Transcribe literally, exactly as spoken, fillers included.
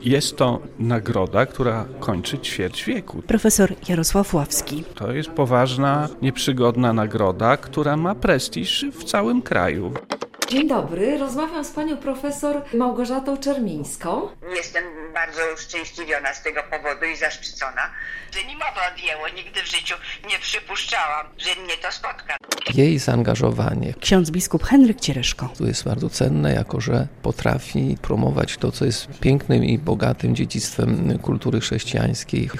Jest to nagroda, która kończy ćwierć wieku. Profesor Jarosław Ławski. To jest poważna, nieprzygodna nagroda, która ma prestiż w całym kraju. Dzień dobry, rozmawiam z panią profesor Małgorzatą Czermińską. Jestem bardzo uszczęśliwiona z tego powodu i zaszczycona, że mi mowa odjęło. Nigdy w życiu nie przypuszczałam, że mnie to spotka. Jej zaangażowanie. Ksiądz biskup Henryk Ciereszko. To jest bardzo cenne, jako że potrafi promować to, co jest pięknym i bogatym dziedzictwem kultury chrześcijańskiej.